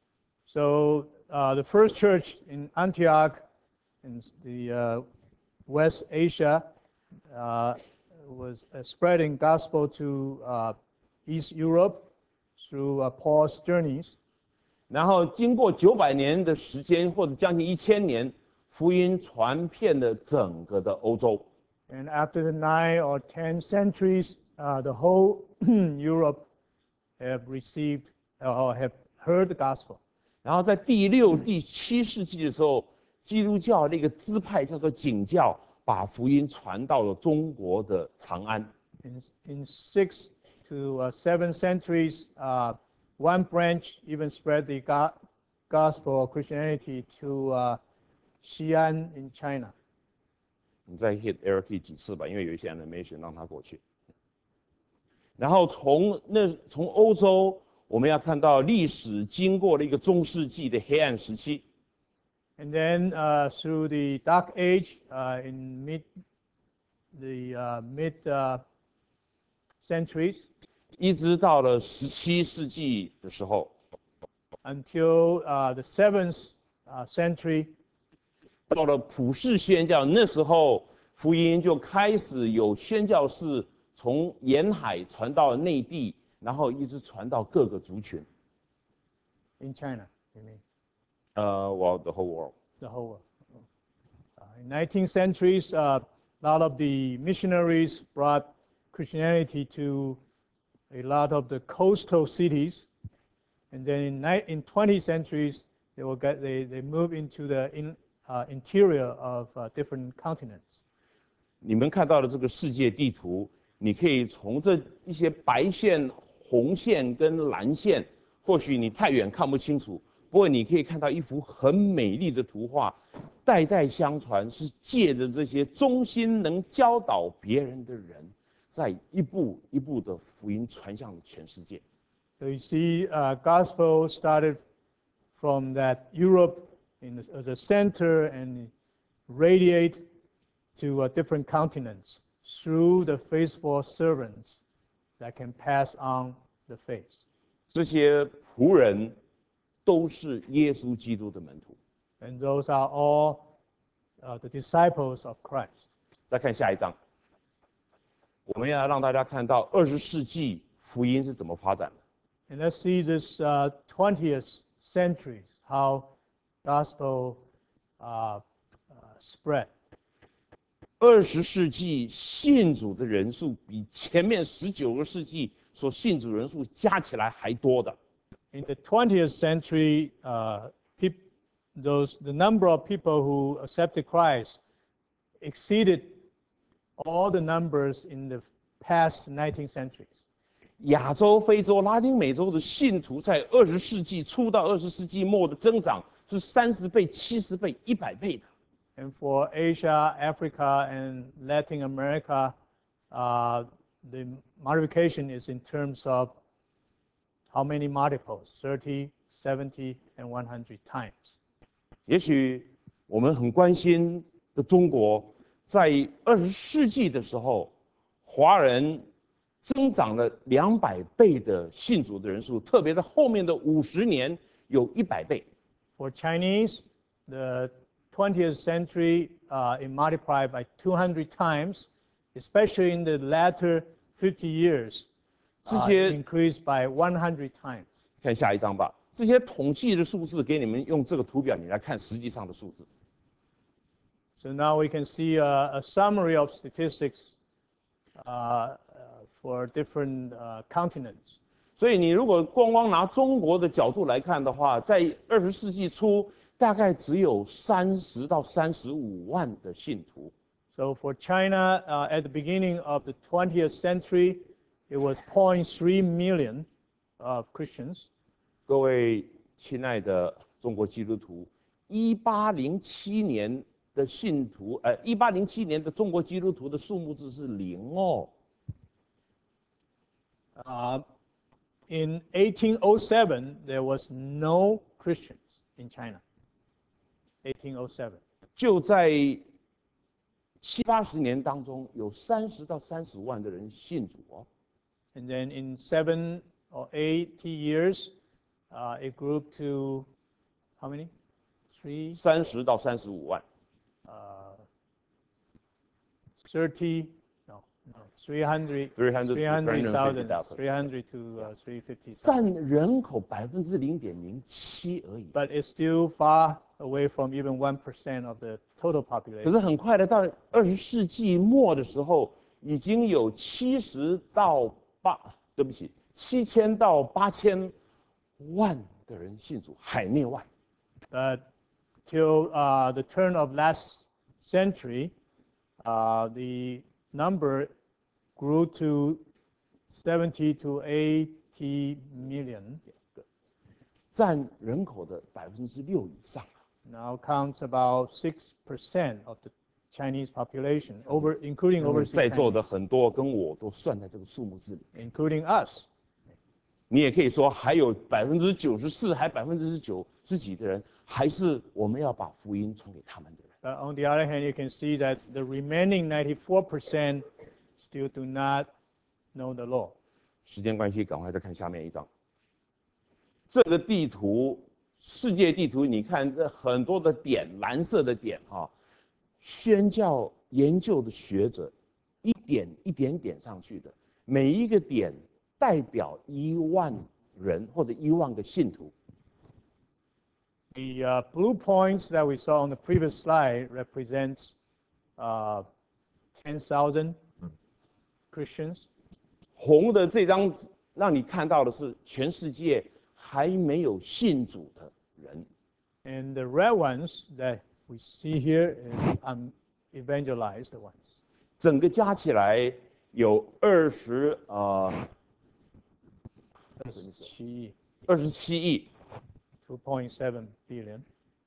So uh, the first church in Antioch, in the uh, West Asia, uh, was uh, spreading gospel to uh, East Europe through uh, Paul's journeys. 然后经过九百年的时间，或者将近一千年，福音传遍了整个的欧洲。 And after the nine or ten centuries, uh, the whole Europe have received or have heard the gospel. 然后在第六、第七世纪的时候，基督教那个支派叫做景教，把福音传到了中国的长安。 In, in six to uh, seven centuries, uh, one branch even spread the go gospel of Christianity to uh, Xi'an in China. 你再 hit arrow key 几次吧，因为有一些 animation 让它过去。然后从那从欧洲，我们要看到历史经过了一个中世纪的黑暗时期。 And then uh, through the Dark Age uh, in mid the uh, mid uh, centuries, 一直到了十七世纪的时候， until uh, the seventh uh, century, 到了普世宣教，那时候福音就开始有宣教士从沿海传到内地，然后一直传到各个族群。 in China, you mean? 呃， well, the whole world. The whole world. Uh, in nineteenth centuries, uh, a lot of the missionaries brought Christianity to a lot of the coastal cities, and then in, in twentieth centuries, they will get they they move into the in, uh, interior of uh, different continents. 你们看到的这个世界地图，你可以从这一些白线、红线跟蓝线，或许你太远看不清楚。 不过你可以看到一幅很美丽的图画，代代相传，是借着这些忠心能教导别人的人，在一步一步的福音传向全世界。 So you see, uh, gospel started from that Europe in the, as a center and radiate to uh, different continents through the faithful servants that can pass on the faith. 这些仆人。 都是耶稣基督的门徒 And those are all uh, the disciples of Christ. 再看下一章，我们要让大家看到二十世纪福音是怎么发展的。 And let's see this uh, twentieth century, how gospel uh, uh, spread. 二十世纪信主的人数比前面十九个世纪所信主人数加起来还多的。 In the twentieth century, uh, those, the number of people who accepted Christ exceeded all the numbers in the past nineteen centuries. 亚洲、非洲、拉丁美洲的信徒在二十世纪初到二十世纪末的增长是三十倍、七十倍、一百倍的。 And for Asia, Africa, and Latin America, uh, the multiplication is in terms of how many multiples? thirty, seventy, and one hundred times. 也许我们很关心的中国，在二十世纪的时候，华人增长了两百倍的信主的人数，特别在后面的五十年有一百倍。 For Chinese, the twentieth century, uh, it multiplied by two hundred times, especially in the latter fifty years, 这 uh, 些 it increased by one hundred times. 看下一张吧。这些统计的数字给你们用这个图表，你来看实际上的数字。 So now we can see a, a summary of statistics uh, uh, for different uh, continents. 所以你如果光光拿中国的角度来看的话，在二十世纪初大概只有三十到三十五万的信徒。 So for China, uh, at the beginning of the twentieth century, it was zero point three million of Christians. 各位亲爱的中国基督徒，一八零七年的信徒，呃，一八零七年的中国基督徒的数目字是零哦。 Uh, in eighteen oh seven, there was no Christians in China. eighteen oh seven. 就在七八十年当中，有三十到三十万的人信主哦。 And then in seven or eighty years, uh, it grew to how many? Three, 三十到三十五万。 uh, thirty, no, no, three hundred, three hundred three hundred thousand, thousand. three hundred to uh, three fifty. 占人口百分之零点零七而已。 But it's still far away from even one percent of the total 可 population. 是很快的，到二十世纪末的时候，已经有七十到八，对不起，七千到八千万的人信主，海内外。 But till uh, the turn of last century, uh, the number grew to seventy to eighty million. 占人口的百分之六以上。 Now counts about six percent of the Chinese population, over including 因为 overseas 在座的 Chinese, 很多跟我都算在这个数目字里。 including us. 你也可以说，还有百分之九十四，还百分之九十几的人，还是我们要把福音传给他们的人。 But on the other hand, you can see that the remaining ninety-four percent still do not know the law. 时间关系，赶快再看下面一张。这个地图，世界地图，你看这很多的点，蓝色的点哈、啊，宣教研究的学者，一点一点点上去的，每一个点代表一万人或者一万个信徒。 The uh, blue points that we saw on the previous slide represents uh, ten thousand Christians. 红的这张让你看到的是全世界还没有信主的人。 And the red ones that we see here is unevangelized ones. 整个加起来有二十呃二十七亿。 two point seven billion.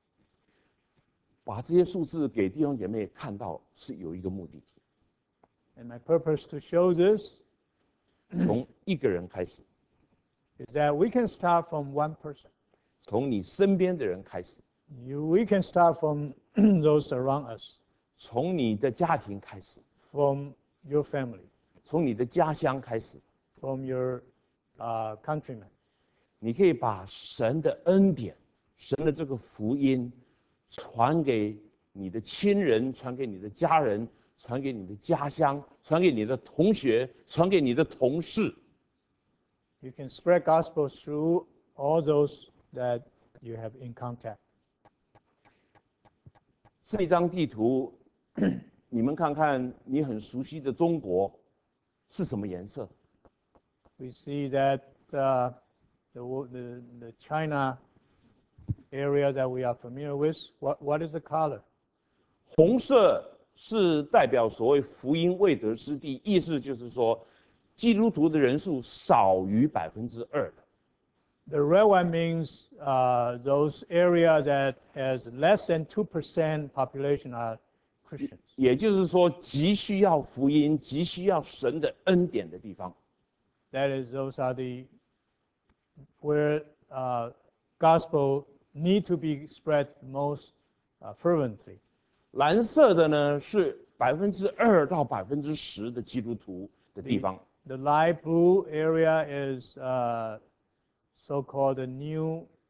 把这些数字给弟兄姐妹看到是有一个目的， And my purpose to show this 从一个人开始， is that we can start from one person. 从你身边的人开始， You, we can start from those around us, 从你的家庭开始， from your family, 从你的家乡开始， from your uh, countrymen. 你可以把神的恩典、神的这个福音传给你的亲人，传给你的家人，传给你的家乡，传给你的同学，传给你的同事。 You can spread gospel through all those that you have in contact. 这张地图，你们看看，你很熟悉的中国是什么颜色？ We see that uh, the, wo- the, the China area that we are familiar with, what, what is the color? 红色是代表所谓福音未得之地，意思就是说，基督徒的人数少于百分之二的。 The red one means uh, those area that has less than two percent population are Christians. 也就是说，急需要福音、急需要神的恩典的地方。 That is, those are the where uh, gospel need to be spread most uh, fervently. 蓝色的呢是百分之二到百分之十的基督徒的地方。 The light blue area is uh, so-called the new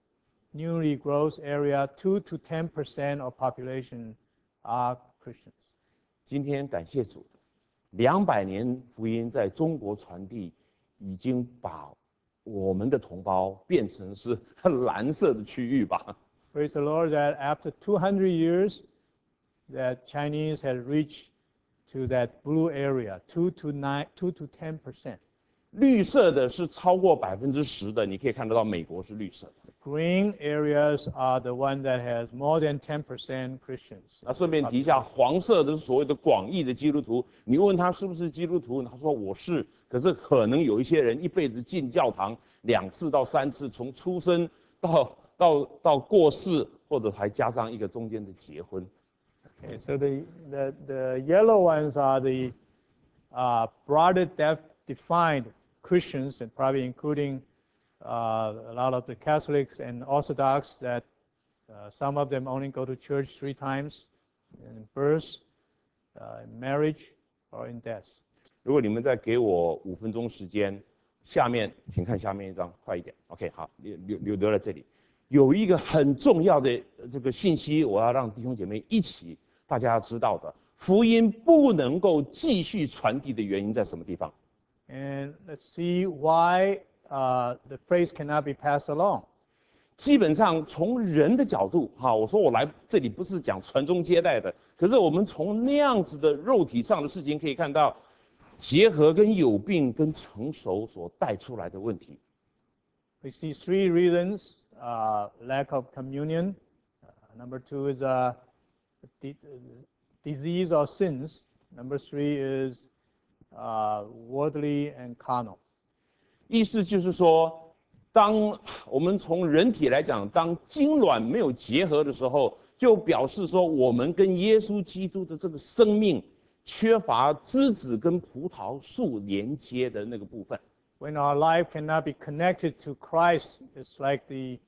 newly growth area, two to ten percent of population are Christians. 今天感谢主，两百年福音在中国传递，已经把我们的同胞变成是蓝色的区域吧。 Praise the Lord that after two hundred years, that Chinese had reached to that blue area, two to nine, two to ten percent. 绿色的是超过百分之十的，你可以看得到美国是绿色的。 Green areas are the one that has more than ten percent Christians. 那顺便提一下，黄色的是所谓的广义的基督徒。你问他是不是基督徒，他说我是。可是可能有一些人一辈子进教堂两次到三次，从出生到到到过世，或者还加上一个中间的结婚。 Okay, so the the the yellow ones are the uh, broader def- defined Christians, and probably including uh, a lot of the Catholics and Orthodox, that uh, some of them only go to church three times in birth, uh, in marriage, or in death. 如果你们再给我五分钟时间，下面请看下面一张，快一点。OK， 好，留留留留在这里。有一个很重要的这个信息，我要让弟兄姐妹一起大家要知道的：福音不能够继续传递的原因在什么地方？ And let's see why uh, the phrase cannot be passed along. 基本上从人的角度，哈，我说我来这里不是讲传宗接代的，可是我们从那样子的肉体上的事情可以看到，结合跟有病跟成熟所带出来的问题。 We see three reasons: uh, lack of communion. Uh, number two is uh, di- disease or sins. Number three is uh, worldly and carnal. 意思就是说，当我们从人体来讲，当精卵没有结合的时候，就表示说我们跟耶稣基督的这个生命缺乏枝子跟葡萄树连接的那个部分。 When our life cannot be connected to Christ, it's like the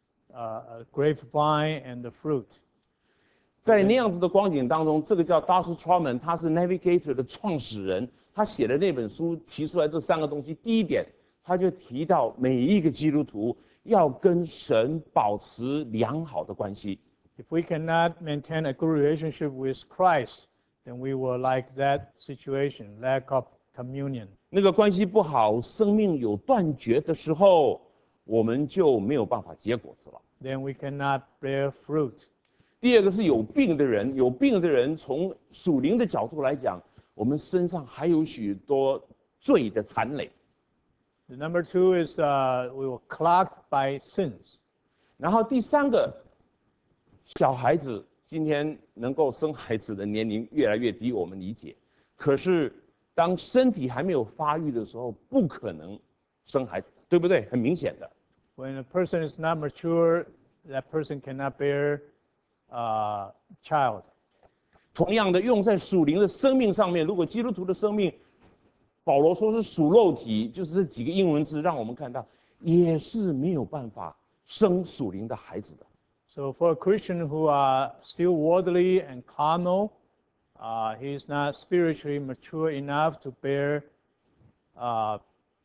uh, grapevine and the fruit. 在那样子的光景当中，这个叫 Doctor Truman， 他是 Navigator 的创始人，他写的那本书提出来这三个东西。第一点，他就提到每一个基督徒要跟神保持良好的关系。 If we cannot maintain a good relationship with Christ, then we will like that situation, lack of communion. 那个关系不好，生命有断绝的时候，我们就没有办法结果子了。 Then we cannot bear fruit. 第二个是有病的人，有病的人从属灵的角度来讲，我们身上还有许多罪的残累。 The number two is uh, we were clogged by sins. 然后第三个，小孩子今天能够生孩子的年龄越来越低，我们理解。可是当身体还没有发育的时候，不可能生孩子，对不对？很明显的。 When a person is not mature, that person cannot bear a child. 同样的，用在属灵的生命上面，如果基督徒的生命，保罗说是属肉体，就是这几个英文字，让我们看到也是没有办法生属灵的孩子的。 So for a Christian who are still worldly and carnal, uh, he is not spiritually mature enough to bear a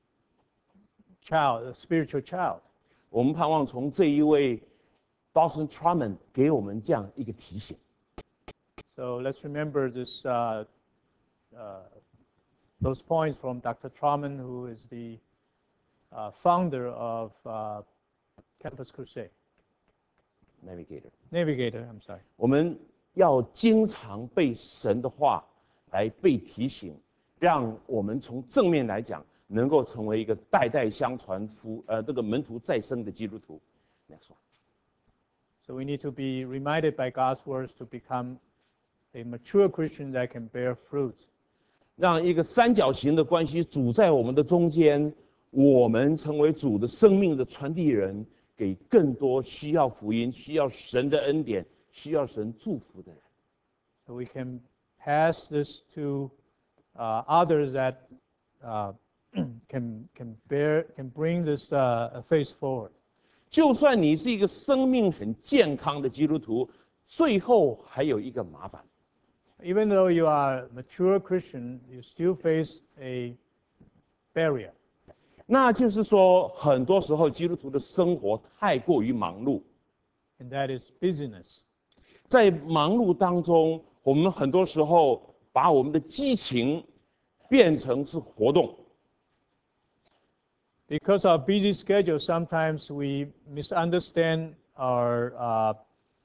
child, a spiritual child. 我们盼望从这一位 Dawson Truman 给我们这样一个提醒。 So let's remember this, uh, uh, those points from Doctor Truman, who is the uh, founder of uh, Campus Crusade. Navigator， Navigator, I'm sorry. 我们要经常被神的话来被提醒，让我们从正面来讲，能够成为一个代代相传福呃这个门徒再生的基督徒。Next one。 So we need to be reminded by God's words to become a mature Christian that can bear fruit. 让一个三角形的关系主在我们的中间，我们成为主的生命的传递人，给更多需要福音、需要神的恩典、需要神祝福的人。 So we can pass this to uh, others that uh, can can bear can bring this uh, faith forward. 就算你是一个生命很健康的基督徒，最后还有一个麻烦。 Even though you are a mature Christian, you still face a barrier. 那就是说，很多时候基督徒的生活太过于忙碌， and that is busyness. 在忙碌当中，我们很多时候把我们的激情变成是活动。 Because of our busy schedule, sometimes we misunderstand our uh,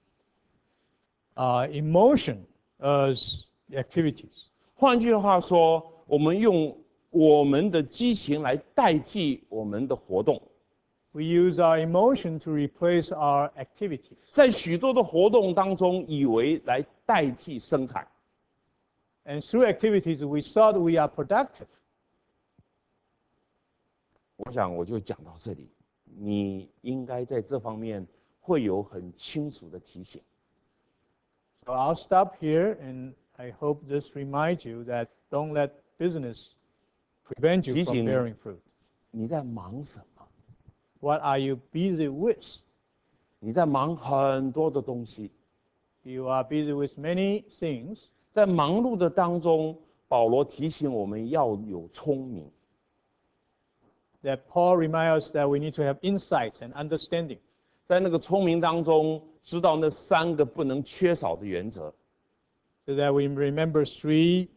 uh, emotion as activities. 换句话说，我们用我们的激情来代替我们的活动。 We use our emotion to replace our activities. 在许多的活动当中，以为来代替生产。 And through activities, we thought we are productive. 我想我就讲到这里，你应该在这方面会有很清楚的提醒。 So I'll stop here, and I hope this reminds you that don't let business prevent you from bearing fruit. 你在忙什么？ What are you busy with? 你在忙很多的东西。 You are busy with many things. 在忙碌的当中，保罗提醒我们要有聪明。 That Paul reminds us that we need to have insights and understanding. 在那个聪明当中，知道那三个不能缺少的原则。 So that we remember three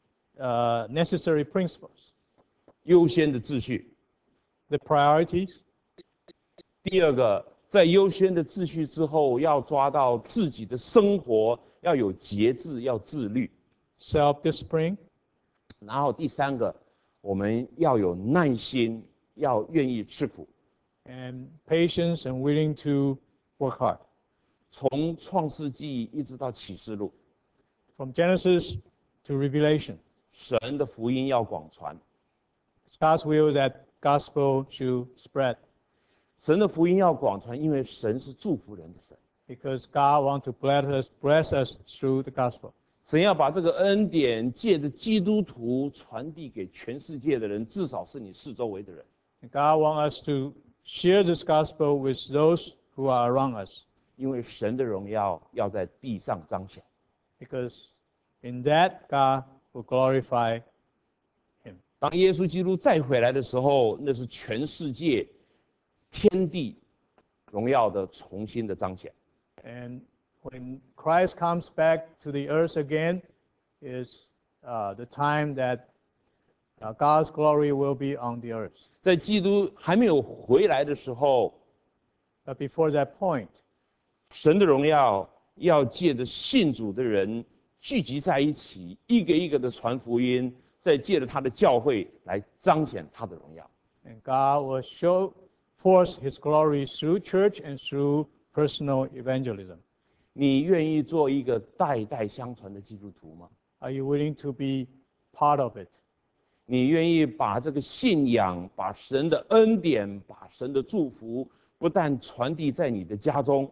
uh, necessary principles. 优先的秩序。 The priorities. 第二个，在优先的秩序之后，要抓到自己的生活要有节制，要自律。 Self-discipline. 然后第三个，我们要有耐心，要愿意吃苦。 And patience and willing to work hard. 从创世纪一直到启示录， From Genesis to Revelation, 神的福音要广传， it's God's will that gospel should spread 神的福音要广传，因为神是祝福人的神， because God wants to bless us, bless us through the gospel. 神要把这个恩典借着基督徒传递给全世界的人，至少是你四周围的人， And God wants us to share this gospel with those who are around us 因为神的荣耀要在地上彰显。 because in that God will glorify Him. 当耶稣基督再回来的时候，那是全世界、天地荣耀的重新的彰显。 And when Christ comes back to the earth again, is uh, the time that uh, God's glory will be on the earth. 在基督还没有回来的时候， But before that point, 神的荣耀要借着信主的人聚集在一起，一个一个的传福音，再借着他的教会来彰显他的荣耀。 and God will show forth His glory through church and through personal evangelism. 你愿意做一个代代相传的基督徒吗？ Are you willing to be part of it? 你愿意把这个信仰、把神的恩典、把神的祝福，不但传递在你的家中，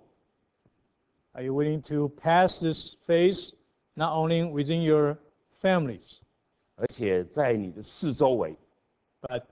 Are you willing to pass this faith not only within your families, 而且在你的四周围？ but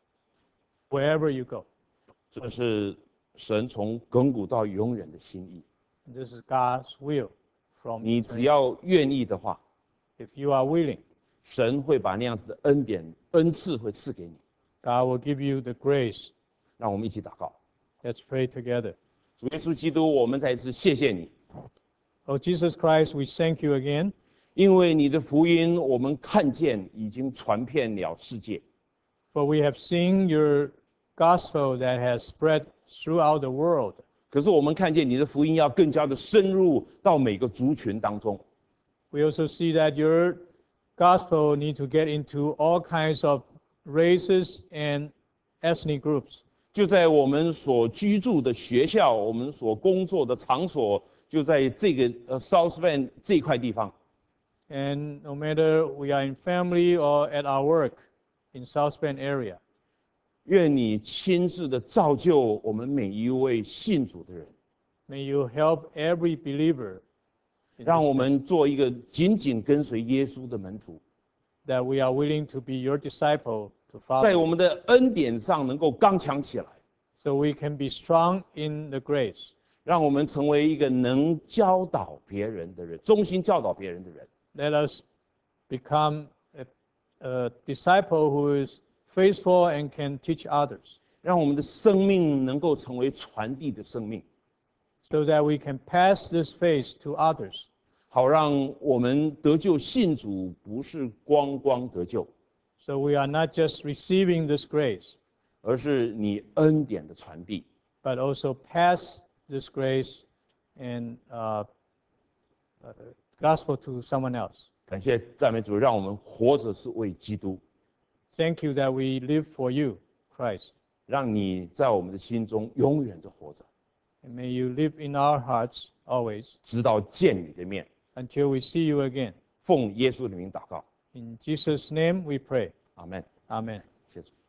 wherever you go? 这是神从亘古到永远的心意。 This is God's will from 你只 eternity. 要愿意的话， If you are willing, 神会把那样子的恩典、恩赐会赐给你。 God will give you the grace. 让我们一起祷告。 Let's pray together. 主耶稣基督，我们再一次谢谢你， Oh, Jesus Christ, we thank you again 因为你的福音我们看见已经传遍了世界。 for we have seen your gospel that has spread throughout the world. 可是我们看见你的福音要更加的深入到每个族群当中。 We also see that your gospel need to get into all kinds of races and ethnic groups. 就在我们所居住的学校，我们所工作的场所，就在这个呃 South Bend 这块地方。 And no matter we are in family or at our work in South Bend area, 愿你亲自的造就我们每一位信主的人， may you help every believer in 让 this 我们做一个紧紧跟随耶稣的门徒， that we are willing to be your disciple to 在 follow, 我们的恩典上能够刚强起来， so we can be strong in the grace. 让我们成为一个能教导别人的人，忠心教导别人的人。 Let us become a, a disciple who is faithful and can teach others, 让我们的生命能够成为传递的生命， so that we can pass this faith to others, 好让我们得救信主不是光光得救， so we are not just receiving this grace, 而是你恩典的传递。 but also pass this grace and uh, uh, gospel to someone else. 感谢赞美主，让我们活着是为基督， Thank you that we live for you, Christ. 让你在我们的心中永远的活着， And may you live in our hearts always 直到见你的面。 until we see you again. 奉耶稣的名祷告， In Jesus' name we pray. 阿门。 Amen. 谢谢主。